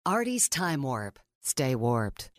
Artie's Time Warp. Stay warped.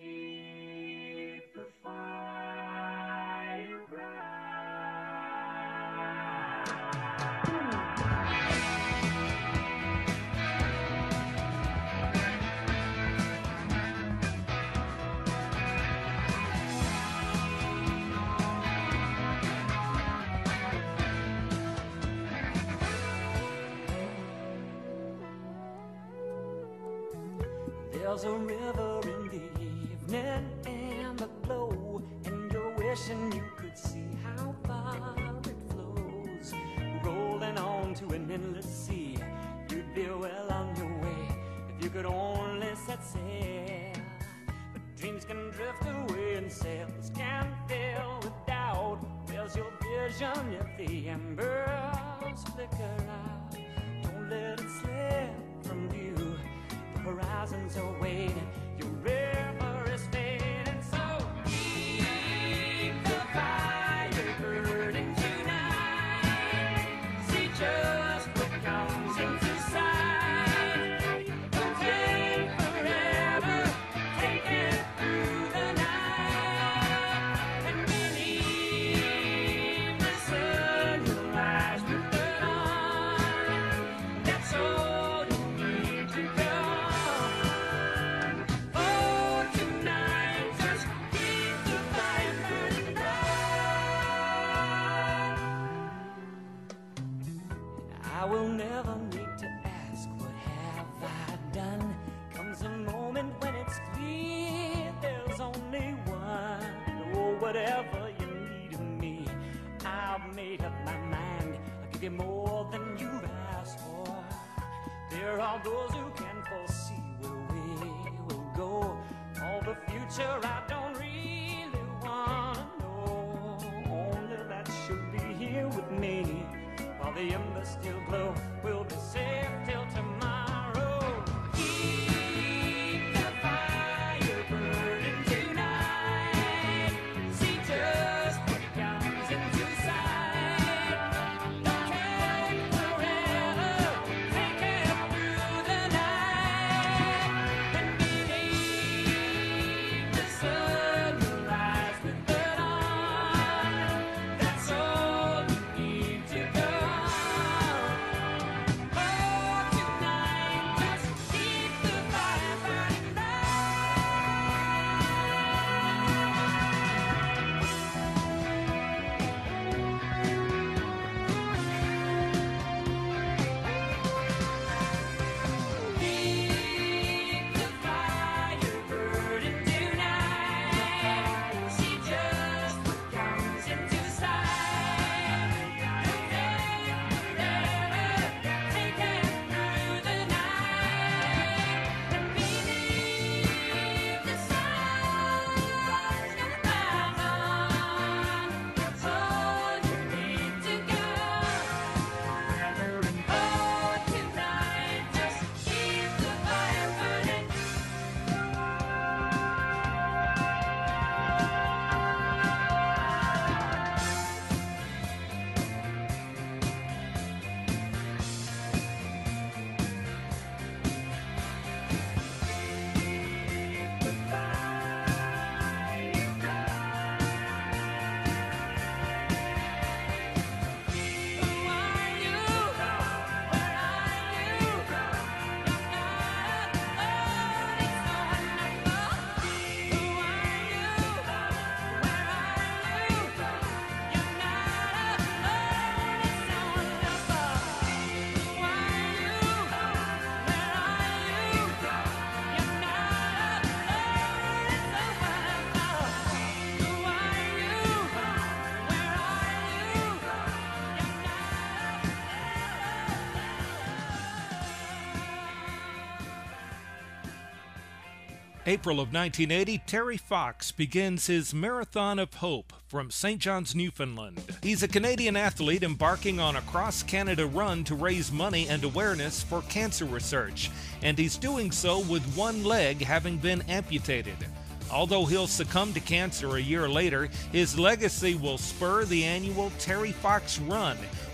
There's a river in the evening and the glow, and you're wishing you could see how far it flows. Rolling on to an endless sea, you'd be well on your way if you could only set sail. But dreams can drift away and sails can fail with doubt. There's your vision if the embers flicker out. Don't let it slip from view. Horizons are waiting, your river is fading, so keep the fire burning tonight. See just what comes into sight. Don't take forever, take it through the night. And believe the sun will rise with the dawn. That's all you need to go. I will never need to ask, what have I done? Comes a moment when it's clear there's only one. Oh, whatever you need of me, I've made up my mind. I'll give you more than you've asked for. There are those who can foresee where we will go. All the future I don't really want to know. Only that you'll be here with me. While the embers still glow, we'll be safe till tomorrow. Keep the fire burning tonight. See just what comes into sight. Don't take forever, take it through the night. And believe the sun will rise with the dawn. That's all you need to go. April of 1980, Terry Fox begins his Marathon of Hope from St. John's, Newfoundland. He's a Canadian athlete embarking on a cross-Canada run to raise money and awareness for cancer research, and he's doing so with one leg having been amputated. Although he'll succumb to cancer a year later, his legacy will spur the annual Terry Fox Run,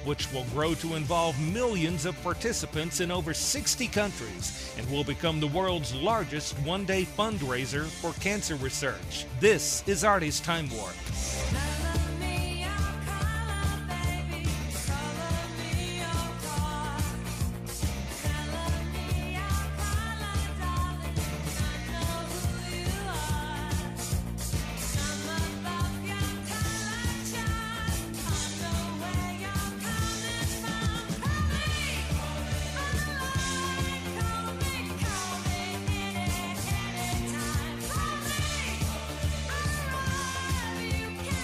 which will grow to involve millions of participants in over 60 countries and will become the world's largest one-day fundraiser for cancer research. This is Artie's Time Warp. You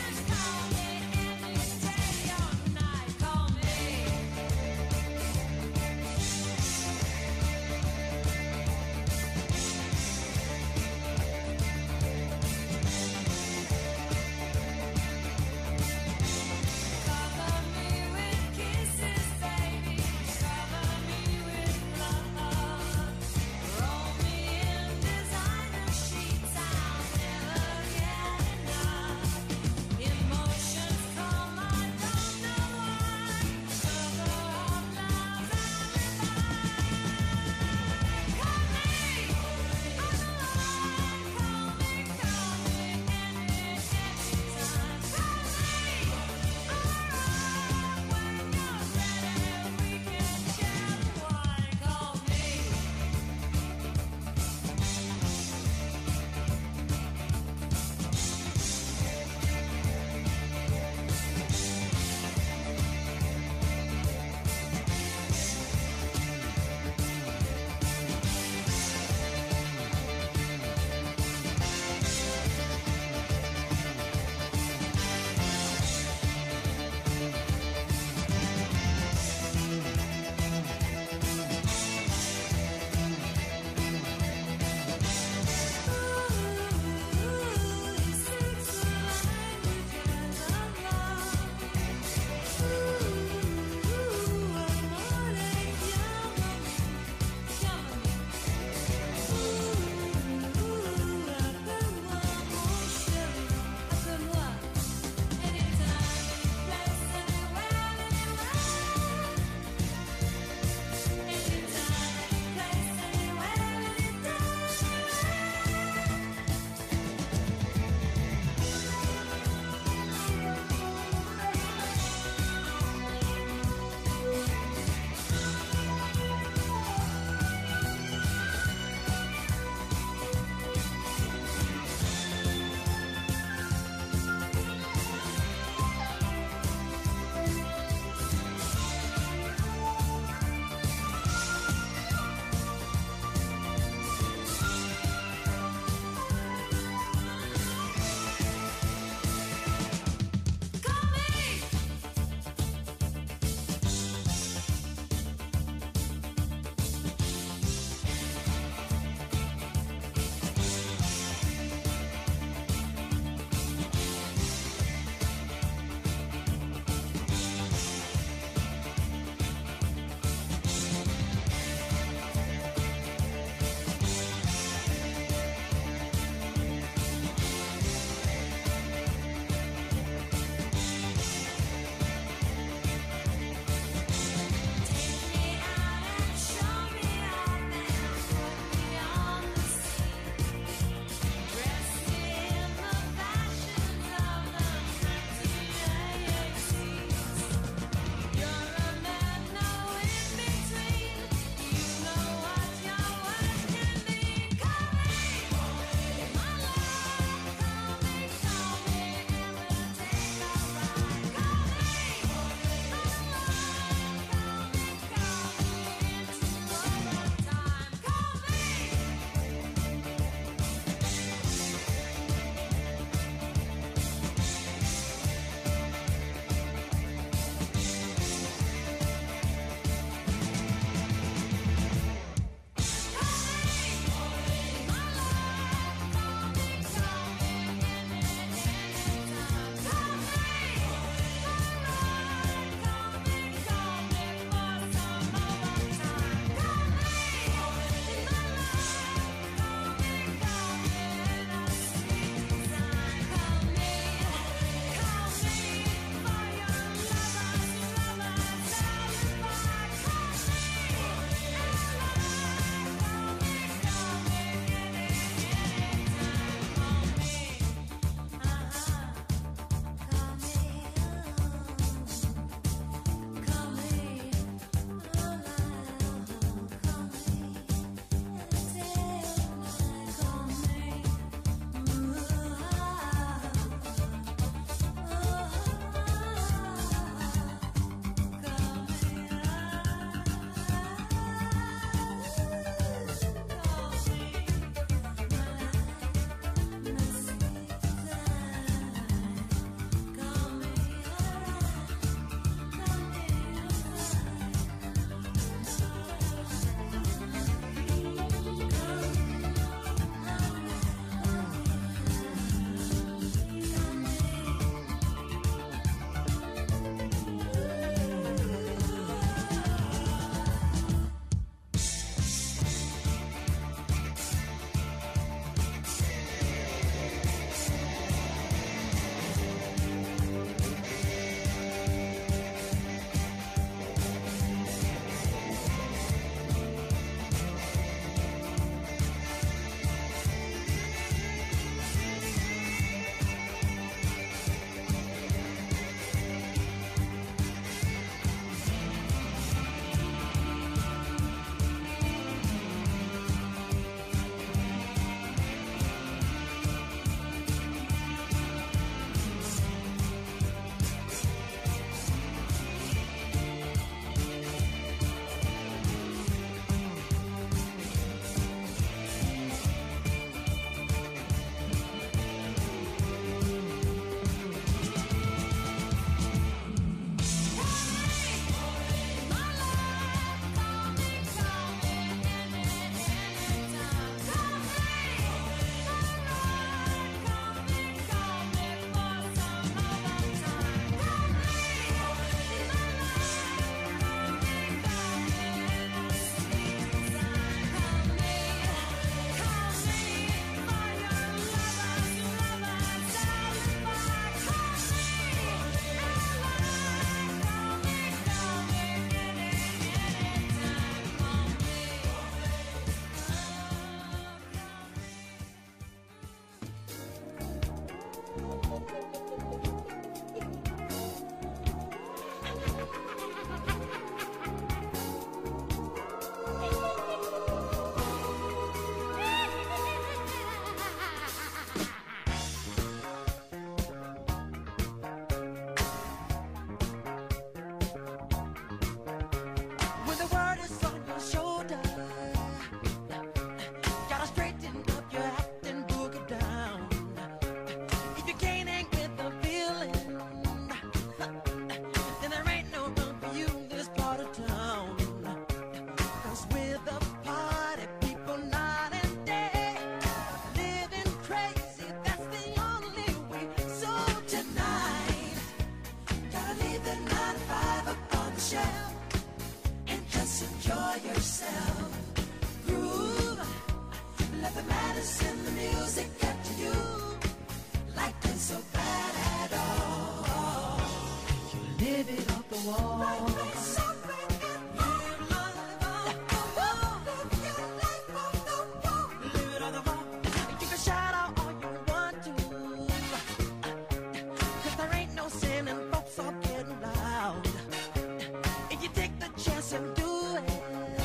Let the madness in the music get to you. Life ain't so bad at all. You live it off the wall. Life ain't so bad at all. Live it off the wall. You can shout out all you want to, 'cause there ain't no sin and folks are getting loud. If you take the chance and do it,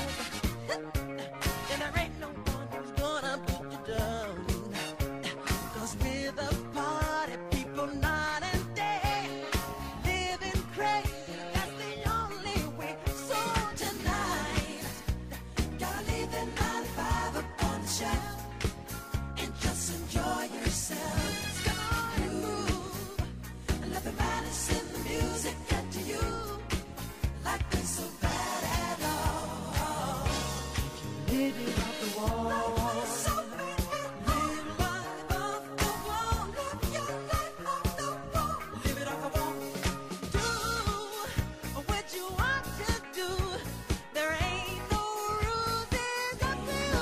then there ain't no one who's gonna put you down. 'Cause we're the party people night and day, living crazy, that's the only way. So tonight, gotta leave the 9-to-5 up on the shelf and just enjoy yourself. Come on and move, and let the madness in the music get to you. Life ain't so bad at all. Live it off the wall. Life ain't so bad at all. Live life off the wall. Live your life off the wall. Live it off the wall. Do what you want to do. There ain't no rules, it's up to you.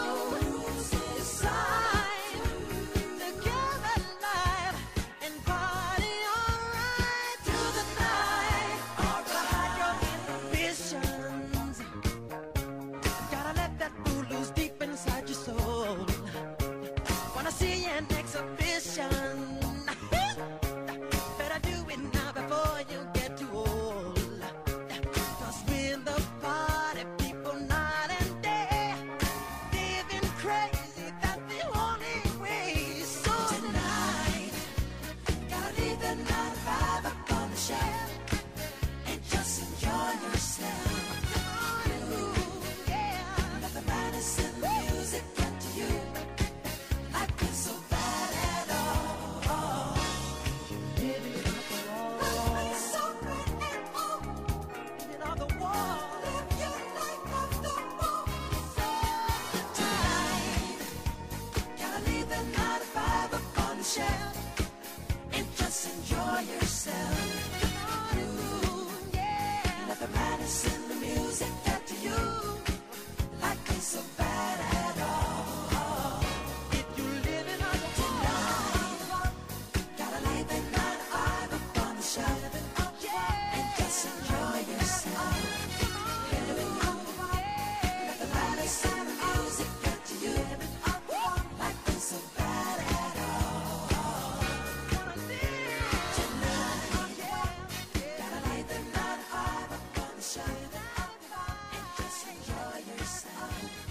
Decide to give it life and party alright through the night. Alright, your inhibitions. Gotta let that fool loose deep inside your soul. Wanna see an exhibition? Better do it now before you get too old. 'Cause we're the party people night and day, living crazy, that's the only way. So tonight, gotta leave the 9-to-5 up on the shelf and just enjoy yourself. Come on and move, yeah. Let the madness in the music get to you. Life ain't so bad at all. Live it off the wall. Life ain't so bad at all. Live it off the wall. Live your life off the wall. So tonight, gotta leave the 9-to-5 up on the shelf and just enjoy yourself. Come on and move, yeah. Let the madness in the music get to you. Life ain't so bad at all. If you live it on the tonight, gotta lay the 9-to-5 up on the shelf and just enjoy yourself. Live it on the wall. Let the madness in the music get to you. Life ain't so bad at all. Tonight, gotta lay the 9-to-5 up on the shelf and just enjoy yourself.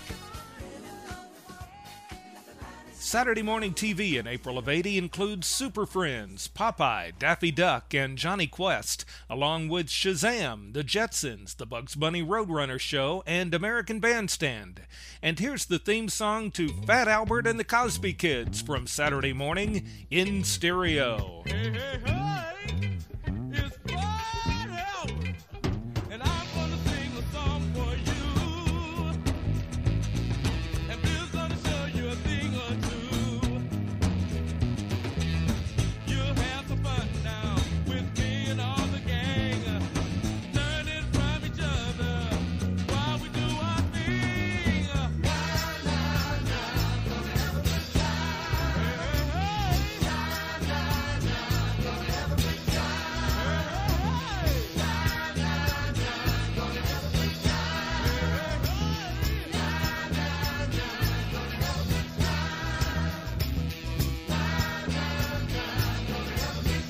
Saturday morning TV in April of '80 includes Super Friends, Popeye, Daffy Duck, and Johnny Quest, along with Shazam, The Jetsons, The Bugs Bunny Roadrunner Show, and American Bandstand. And here's the theme song to Fat Albert and the Cosby Kids from Saturday morning in stereo. Hey, hey, hey, it's Fat Albert, and I'm gonna sing a song for you. And this is gonna show you a thing or two. You'll have some fun now with me and all the gang, learning from each other while we do our thing. La, la, la, gonna have a good time. Hey, hey, hey. La, la, la, gonna have a good time. Hey, hey, hey. La, la, la, gonna have a good time. Hey, hey, hey. La, la, la, gonna have a good time. La, la, la, gonna have a good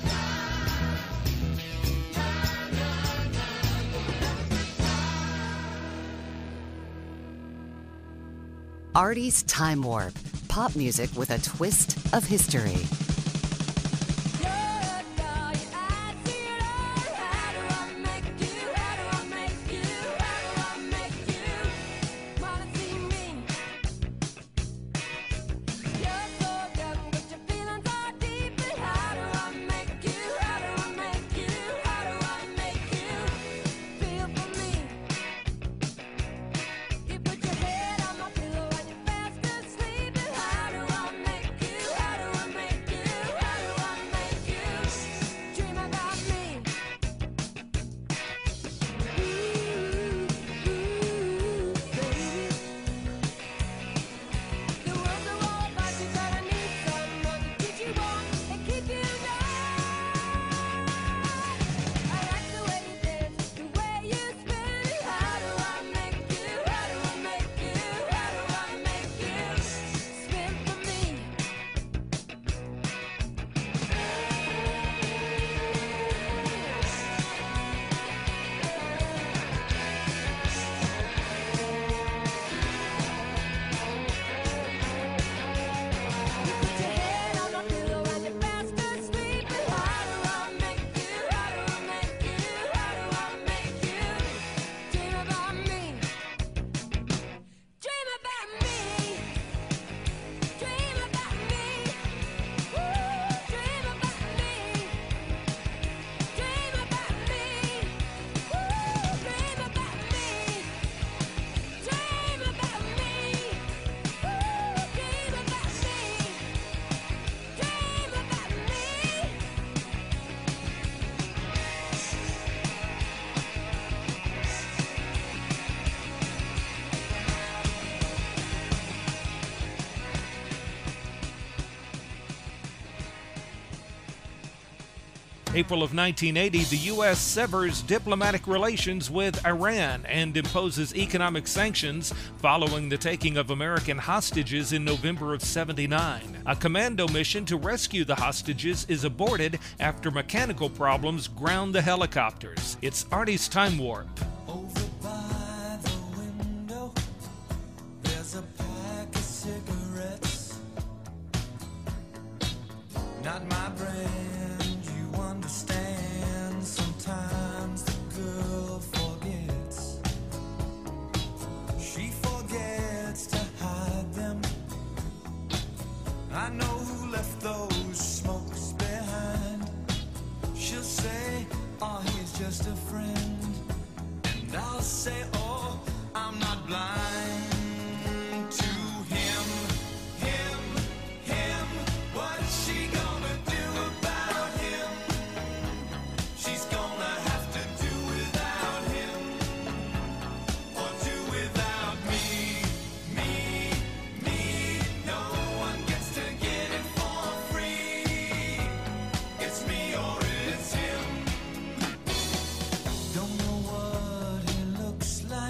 Artie's Time Warp. Pop music with a twist of history. You put your head on my pillow and you're fast asleep. How do I make you? How do I make you? April of 1980, the U.S. severs diplomatic relations with Iran and imposes economic sanctions following the taking of American hostages in November of '79. A commando mission to rescue the hostages is aborted after mechanical problems ground the helicopters. It's Artie's Time Warp. Over by the window, there's a pack of cigarettes. Not my brand, you understand. Sometimes the girl forgets. She forgets to hide them. I know who left those smokes behind. She'll say, oh, he's just a friend. And I'll say, oh, I'm not blind to him. What's she gonna do about him? She's gonna have to do without him, or do without me. No one gets to get it for free. It's me or it's him. Don't know what he looks like.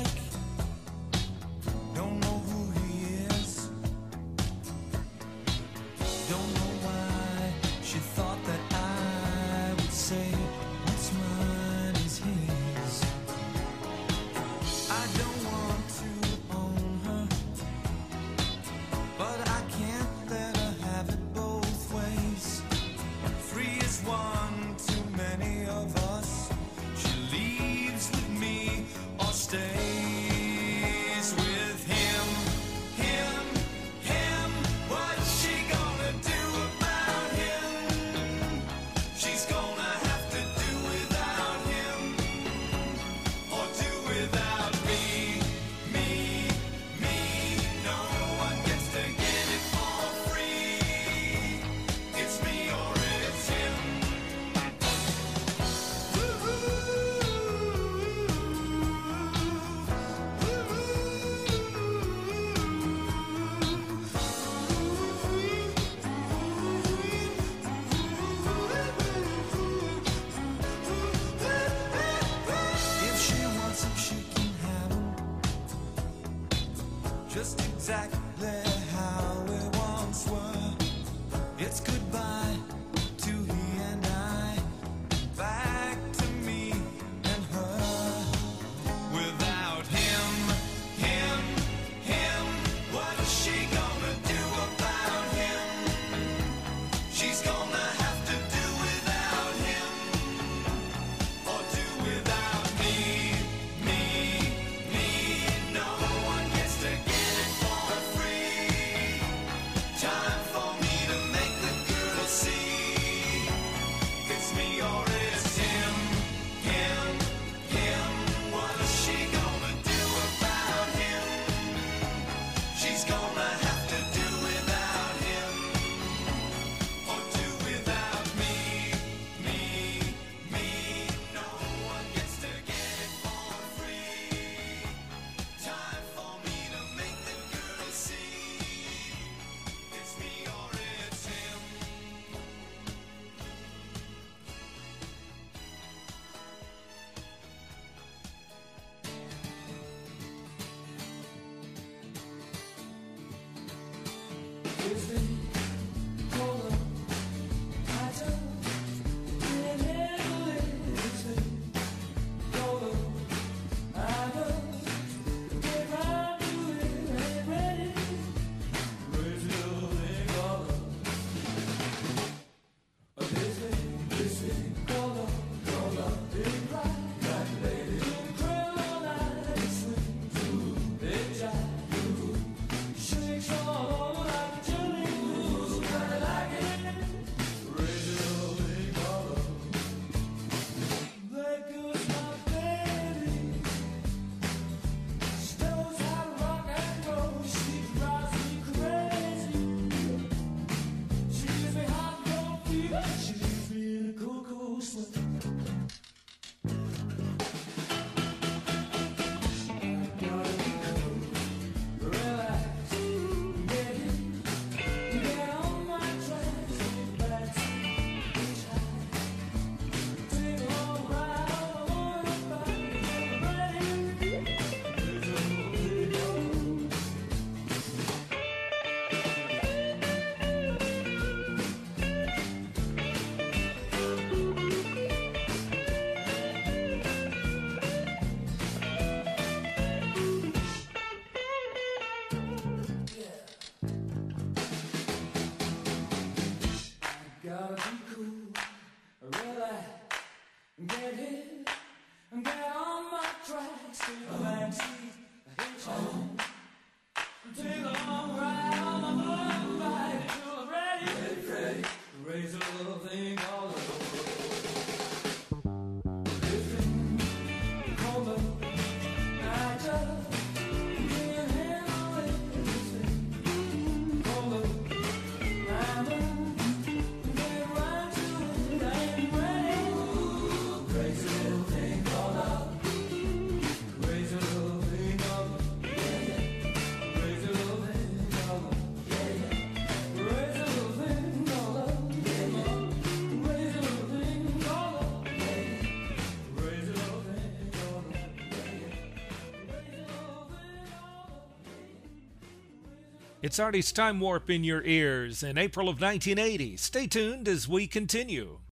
It's Artie's Time Warp in your ears in April of 1980. Stay tuned as we continue.